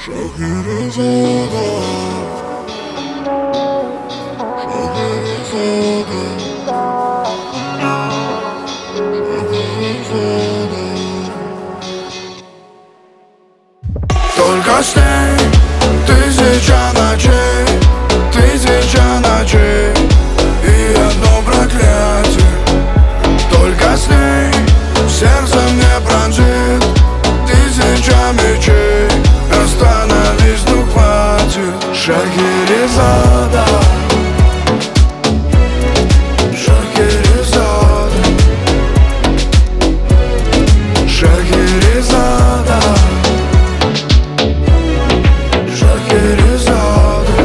Шахерезада, Шахерезада, Шахерезада. Только с ней тысяча ночей, тысяча ночей и одно проклятие. Только с ней сердце мне пронзит тысяча мечей. Остановись, ну хватит. Шахерезада, Шахерезада, Шахерезада, Шахерезада.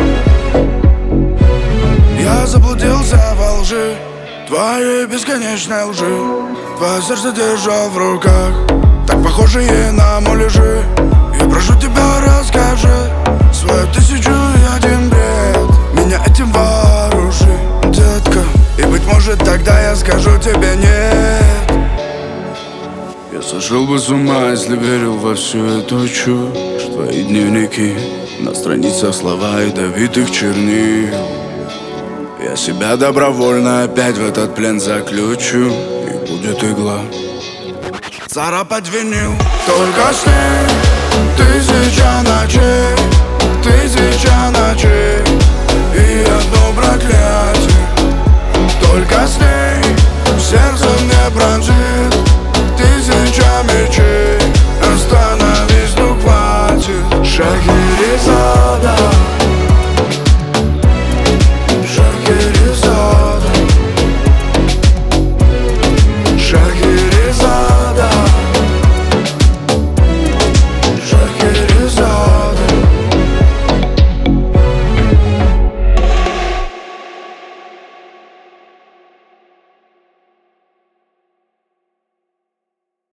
Я заблудился во лжи, твоей бесконечной лжи. Твое сердце держал в руках, так похожие на муляжи. Я прошу тебя, расскажи свою 1001 бред. Меня этим вооружи, детка, и быть может тогда я скажу тебе нет. Я сошел бы с ума, если верил во всю эту чушь. Твои дневники, на страницах слова ядовитых чернил. Я себя добровольно опять в этот плен заключу, и будет игла царапать винил. Только с ней